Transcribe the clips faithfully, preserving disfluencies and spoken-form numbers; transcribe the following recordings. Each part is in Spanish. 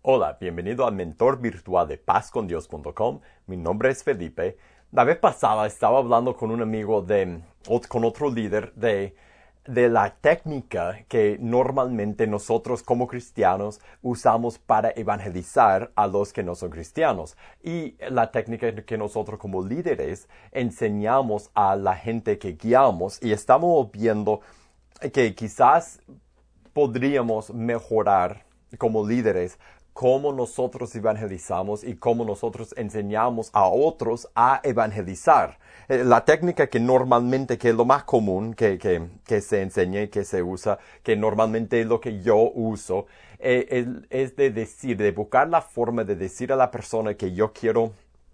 Hola, bienvenido al mentor virtual de paz con dios punto com. Mi nombre es Felipe. La vez pasada estaba hablando con un amigo de, con otro líder de, de la técnica que normalmente nosotros como cristianos usamos para evangelizar a los que no son cristianos. Y la técnica que nosotros como líderes enseñamos a la gente que guiamos. Y estamos viendo que quizás podríamos mejorar como líderes cómo nosotros evangelizamos y cómo nosotros enseñamos a otros a evangelizar. Eh, la técnica que normalmente, que es lo más común que, que, que se enseña y que se usa, que normalmente es lo que yo uso, eh, es, es de decir, de buscar la forma de decir a la persona que yo quiero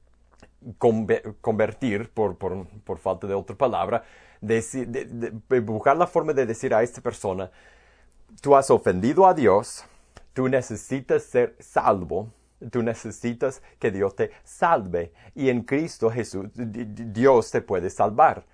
convertir, por, por, por falta de otra palabra, decir, de, de, de buscar la forma de decir a esta persona: tú has ofendido a Dios, tú necesitas ser salvo, tú necesitas que Dios te salve, y en Cristo Jesús Dios te puede salvar.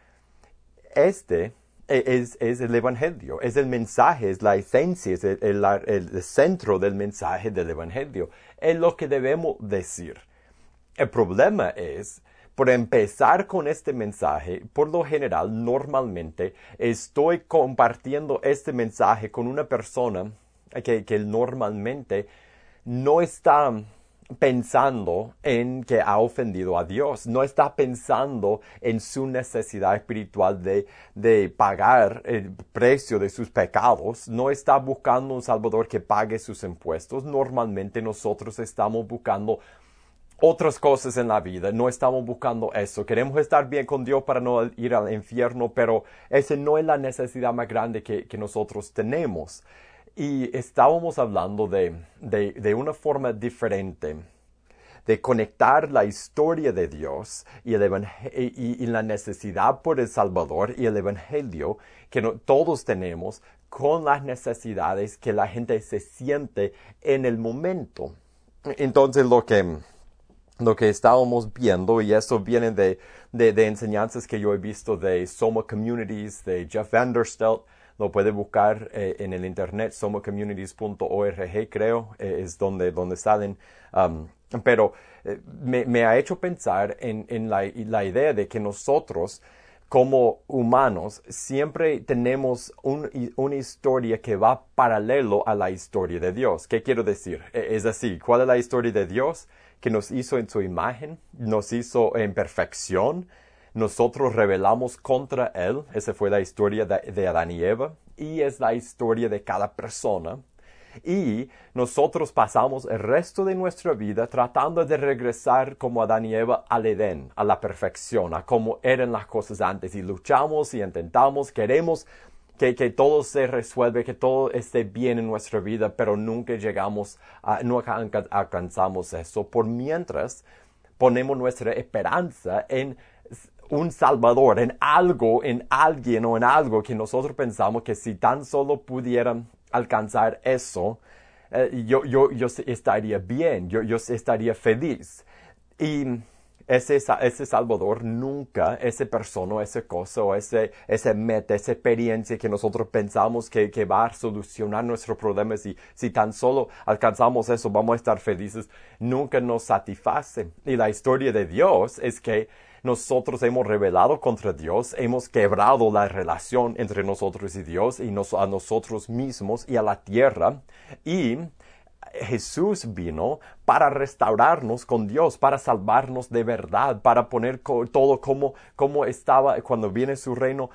Este es, es el Evangelio, es el mensaje, es la esencia, es el, el, el centro del mensaje del Evangelio. Es lo que debemos decir. El problema es, por empezar con este mensaje, por lo general, normalmente, estoy compartiendo este mensaje con una persona que, que normalmente no está pensando en que ha ofendido a Dios, no está pensando en su necesidad espiritual de, de pagar el precio de sus pecados, no está buscando un Salvador que pague sus impuestos. Normalmente nosotros estamos buscando otras cosas en la vida, no estamos buscando eso. Queremos estar bien con Dios para no ir al infierno, pero esa no es la necesidad más grande que, que nosotros tenemos. Y estábamos hablando de, de, de una forma diferente de conectar la historia de Dios y, el y, y la necesidad por el Salvador y el Evangelio que no, todos tenemos, con las necesidades que la gente se siente en el momento. Entonces lo que... Lo que estábamos viendo, y eso viene de, de, de enseñanzas que yo he visto de Soma Communities, de Jeff Vanderstelt. Lo puede buscar eh, en el internet, soma communities punto org, creo, eh, es donde, donde salen. Um, pero eh, me, me ha hecho pensar en, en la, la idea de que nosotros, como humanos, siempre tenemos un, una historia que va paralelo a la historia de Dios. ¿Qué quiero decir? Es así, ¿cuál es la historia de Dios? Que nos hizo en su imagen, nos hizo en perfección, nosotros rebelamos contra Él. Esa fue la historia de, de Adán y Eva, y es la historia de cada persona. Y nosotros pasamos el resto de nuestra vida tratando de regresar como Adán y Eva al Edén, a la perfección, a cómo eran las cosas antes. Y luchamos y intentamos, queremos que, que todo se resuelve, que todo esté bien en nuestra vida, pero nunca llegamos, a, nunca alcanzamos eso. Por mientras ponemos nuestra esperanza en un Salvador, en algo, en alguien o en algo que nosotros pensamos que si tan solo pudieran alcanzar eso, eh, yo, yo, yo estaría bien, yo, yo estaría feliz. Y ese, ese Salvador nunca, esa persona, esa cosa o ese, esa meta, esa experiencia que nosotros pensamos que, que va a solucionar nuestros problemas, y si tan solo alcanzamos eso vamos a estar felices, nunca nos satisface. Y la historia de Dios es que nosotros hemos rebelado contra Dios, hemos quebrado la relación entre nosotros y Dios, y nos, a nosotros mismos y a la tierra, y Jesús vino para restaurarnos con Dios, para salvarnos de verdad, para poner todo como, como estaba cuando viene su reino,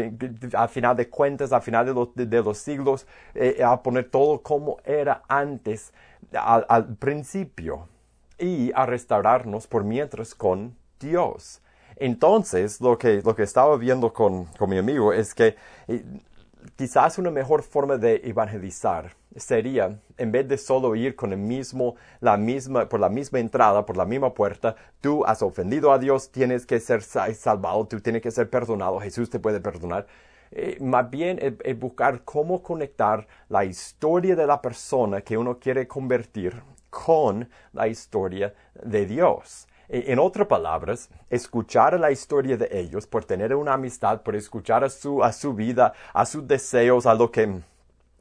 a final de cuentas, a final de los, de, de los siglos, eh, a poner todo como era antes, al, al principio, y a restaurarnos por mientras con Dios. Entonces, lo que, lo que estaba viendo con, con mi amigo es que eh, quizás una mejor forma de evangelizar sería, en vez de solo ir con el mismo, la misma, por la misma entrada, por la misma puerta: tú has ofendido a Dios, tienes que ser salvado, tú tienes que ser perdonado, Jesús te puede perdonar. Eh, más bien es, es buscar cómo conectar la historia de la persona que uno quiere convertir con la historia de Dios. En otras palabras, escuchar la historia de ellos, por tener una amistad, por escuchar a su, a su vida, a sus deseos, a lo que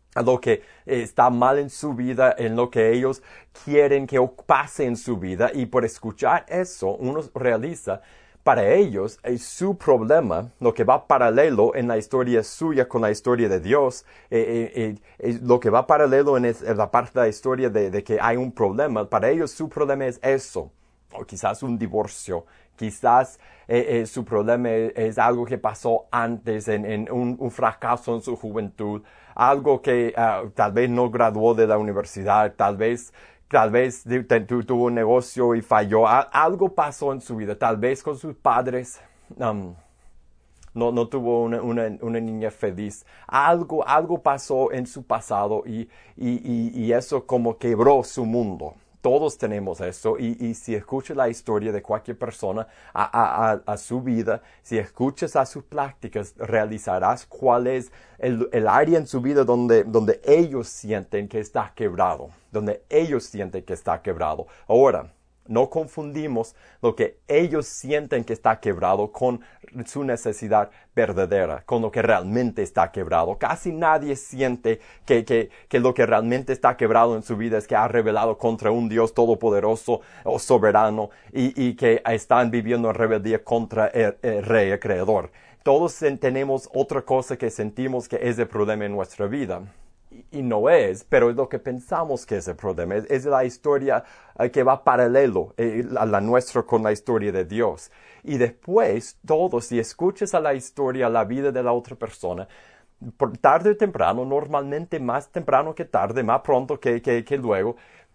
a lo que está mal en su vida, en lo que ellos quieren que pase en su vida. Y por escuchar eso, uno realiza, para ellos, es su problema, lo que va paralelo en la historia suya con la historia de Dios, eh, eh, eh, lo que va paralelo en, es, en la parte de la historia de, de que hay un problema, para ellos su problema es eso, o quizás un divorcio, quizás eh, eh, su problema es, es algo que pasó antes, en, en un, un fracaso en su juventud, algo que uh, tal vez no graduó de la universidad, tal vez Tal vez tuvo un negocio y falló. Algo pasó en su vida. Tal vez con sus padres um, no, no tuvo una, una, una niña feliz. Algo, algo pasó en su pasado y, y, y, y eso como quebró su mundo. Todos tenemos eso y, y si escuchas la historia de cualquier persona a, a, a, a su vida, si escuchas a sus prácticas, realizarás cuál es el, el área en su vida donde, donde ellos sienten que está quebrado, donde ellos sienten que está quebrado. Ahora, no confundimos lo que ellos sienten que está quebrado con su necesidad verdadera, con lo que realmente está quebrado. Casi nadie siente que, que, que lo que realmente está quebrado en su vida es que ha rebelado contra un Dios todopoderoso o soberano y, y que están viviendo en rebeldía contra el, el Rey, el Creador. Todos tenemos otra cosa que sentimos que es el problema en nuestra vida. Y no es, pero es lo que pensamos que es el problema. Es, es la historia uh, que va paralelo eh, a la nuestra con la historia de Dios. Y después, todos, si escuchas a la historia, a la vida de la otra persona, por tarde o temprano, normalmente más temprano que tarde, más pronto que, que, que luego,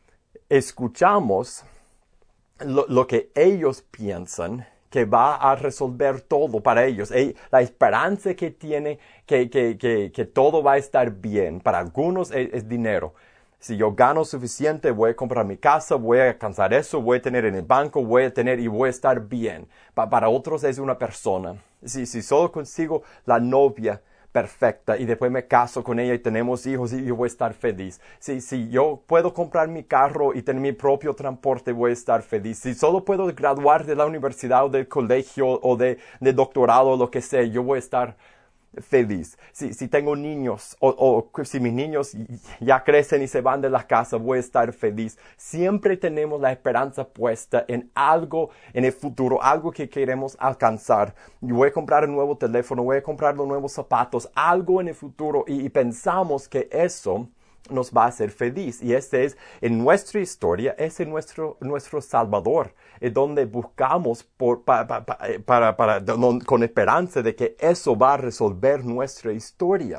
escuchamos lo, lo que ellos piensan que va a resolver todo para ellos. La esperanza que tiene que, que, que, que todo va a estar bien. Para algunos es, es dinero. Si yo gano suficiente, voy a comprar mi casa, voy a alcanzar eso, voy a tener en el banco, voy a tener y voy a estar bien. Pa, para otros es una persona. Si, si solo consigo la novia perfecta y después me caso con ella y tenemos hijos y yo voy a estar feliz. Si, si yo puedo comprar mi carro y tener mi propio transporte, voy a estar feliz. Si solo puedo graduar de la universidad o del colegio o de, de doctorado o lo que sea, yo voy a estar feliz. Si, si tengo niños o, o si mis niños ya crecen y se van de la casa, voy a estar feliz. Siempre tenemos la esperanza puesta en algo en el futuro, algo que queremos alcanzar. Yo voy a comprar un nuevo teléfono, voy a comprar los nuevos zapatos, algo en el futuro y, y pensamos que eso nos va a hacer feliz. Y ese es, en nuestra historia, ese es nuestro, nuestro Salvador. Es donde buscamos por, pa, pa, pa, para, para, don, con esperanza de que eso va a resolver nuestra historia.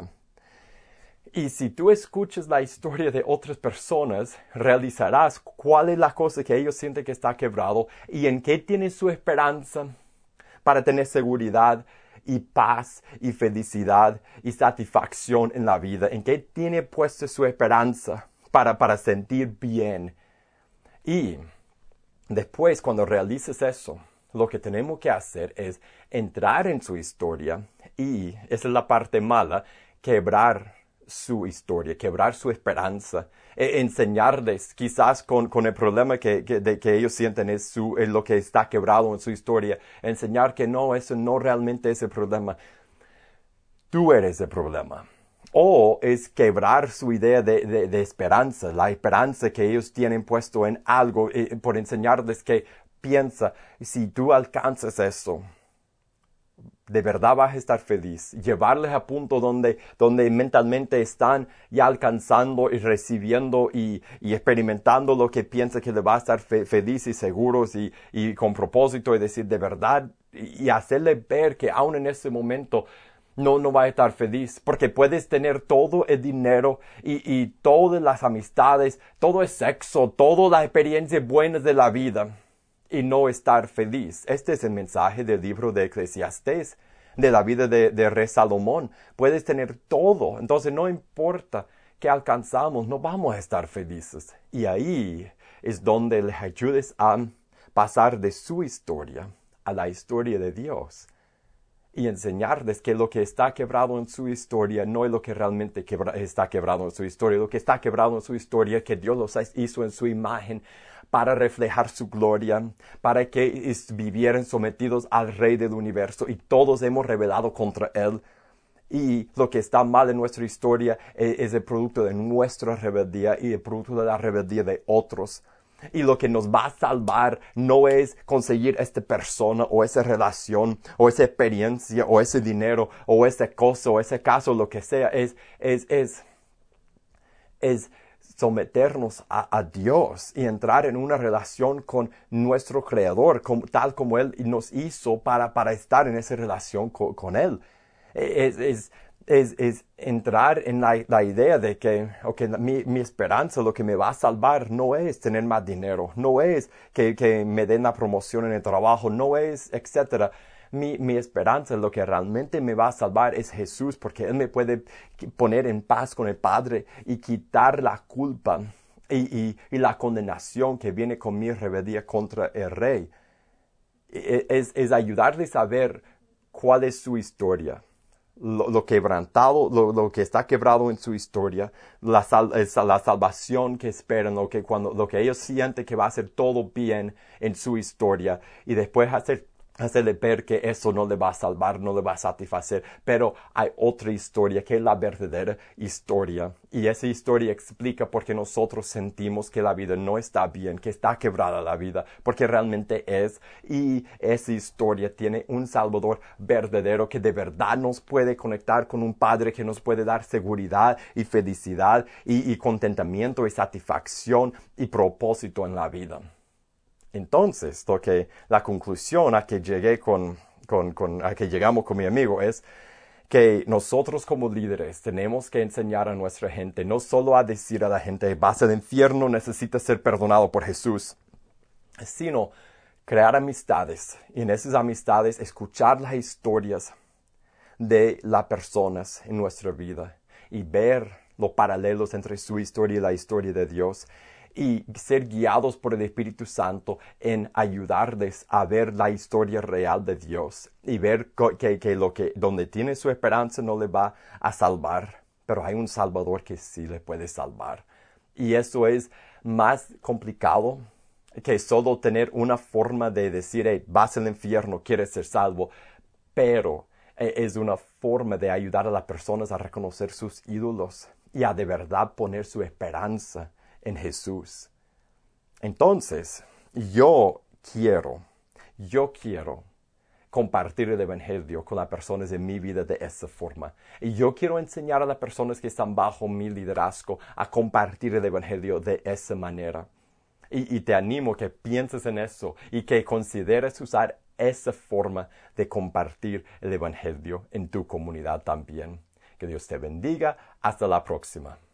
Y si tú escuchas la historia de otras personas, realizarás cuál es la cosa que ellos sienten que está quebrado y en qué tienen su esperanza para tener seguridad y paz y felicidad y satisfacción en la vida, en qué tiene puesta su esperanza para, para sentir bien. Y después, cuando realices eso, lo que tenemos que hacer es entrar en su historia y, esa es la parte mala, quebrar su historia, quebrar su esperanza, e enseñarles quizás con, con el problema que, que, de, que ellos sienten es, su, es lo que está quebrado en su historia, enseñar que no, eso no realmente es el problema. Tú eres el problema. O es quebrar su idea de, de, de esperanza, la esperanza que ellos tienen puesto en algo, eh, por enseñarles que piensa, si tú alcanzas eso, de verdad vas a estar feliz. Llevarles a punto donde, donde mentalmente están ya alcanzando y recibiendo y, y experimentando lo que piensa que le va a estar fe, feliz y seguros y, y con propósito y decir de verdad y, y hacerle ver que aún en ese momento no, no va a estar feliz, porque puedes tener todo el dinero y, y todas las amistades, todo el sexo, todas las experiencias buenas de la vida y no estar feliz. Este es el mensaje del libro de Eclesiastés, de la vida de, de Rey Salomón. Puedes tener todo, entonces no importa qué alcanzamos, no vamos a estar felices. Y ahí es donde les ayudes a pasar de su historia a la historia de Dios. Y enseñarles que lo que está quebrado en su historia no es lo que realmente quebra, está quebrado en su historia. Lo que está quebrado en su historia es que Dios los hizo en su imagen para reflejar su gloria, para que vivieran sometidos al Rey del universo y todos hemos rebelado contra Él. Y lo que está mal en nuestra historia es, es el producto de nuestra rebeldía y el producto de la rebeldía de otros. Y lo que nos va a salvar no es conseguir esta persona o esa relación o esa experiencia o ese dinero o esa cosa o ese caso, lo que sea. Es, es, es, es someternos a, a Dios y entrar en una relación con nuestro Creador, como, tal como Él nos hizo para, para estar en esa relación con, con Él. Es, es, es, es entrar en la, la idea de que okay, mi, mi esperanza, lo que me va a salvar no es tener más dinero, no es que, que me den la promoción en el trabajo, no es, etcétera. Mi, mi esperanza, lo que realmente me va a salvar es Jesús, porque Él me puede poner en paz con el Padre y quitar la culpa y, y, y la condenación que viene con mi rebeldía contra el Rey. Es, es ayudarles a ver cuál es su historia. Lo, lo quebrantado, lo, lo que está quebrado en su historia, la, sal, la salvación que esperan, lo que, cuando, lo que ellos sienten que va a ser todo bien en su historia, y después hacer, hacerle ver que eso no le va a salvar, no le va a satisfacer, pero hay otra historia que es la verdadera historia, y esa historia explica por qué nosotros sentimos que la vida no está bien, que está quebrada la vida, porque realmente es, y esa historia tiene un Salvador verdadero que de verdad nos puede conectar con un Padre que nos puede dar seguridad y felicidad y, y contentamiento y satisfacción y propósito en la vida. Entonces, lo que, la conclusión a que llegué con, con, con, a que llegamos con mi amigo es que nosotros como líderes tenemos que enseñar a nuestra gente, no solo a decir a la gente, vas al infierno, necesitas ser perdonado por Jesús, sino crear amistades, y en esas amistades escuchar las historias de las personas en nuestra vida y ver los paralelos entre su historia y la historia de Dios, y ser guiados por el Espíritu Santo en ayudarles a ver la historia real de Dios y ver que, que lo que donde tiene su esperanza no le va a salvar, pero hay un Salvador que sí le puede salvar. Y eso es más complicado que solo tener una forma de decir, hey, vas al infierno, quieres ser salvo, pero es una forma de ayudar a las personas a reconocer sus ídolos y a de verdad poner su esperanza en Jesús. Entonces, yo quiero, yo quiero compartir el Evangelio con las personas en mi vida de esa forma. Y yo quiero enseñar a las personas que están bajo mi liderazgo a compartir el Evangelio de esa manera. Y, y te animo que pienses en eso y que consideres usar esa forma de compartir el Evangelio en tu comunidad también. Que Dios te bendiga. Hasta la próxima.